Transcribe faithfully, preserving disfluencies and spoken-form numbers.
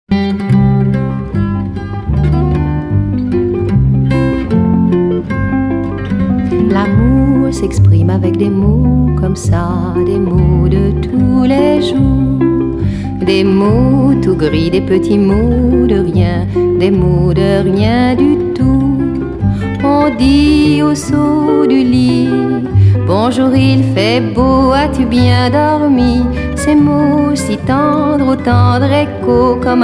L'amour s'exprime avec des mots comme ça, des mots de tous les jours, des mots tout gris, des petits mots de rien, des mots de rien du tout. On dit au saut du lit, bonjour, il fait beau, as-tu bien dormi? Ces mots si tendres, au tendre écho comme